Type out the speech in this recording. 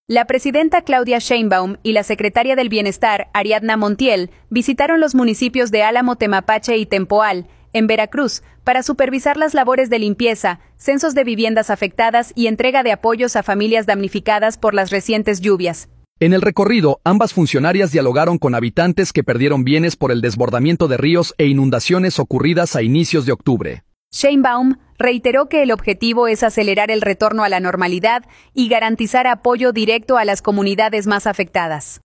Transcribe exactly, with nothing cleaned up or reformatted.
La presidenta Claudia Sheinbaum y la secretaria del Bienestar, Ariadna Montiel, visitaron los municipios de Álamo, Temapache y Tempoal, en Veracruz, para supervisar las labores de limpieza, censos de viviendas afectadas y entrega de apoyos a familias damnificadas por las recientes lluvias. En el recorrido, ambas funcionarias dialogaron con habitantes que perdieron bienes por el desbordamiento de ríos e inundaciones ocurridas a inicios de octubre. Sheinbaum reiteró que el objetivo es acelerar el retorno a la normalidad y garantizar apoyo directo a las comunidades más afectadas.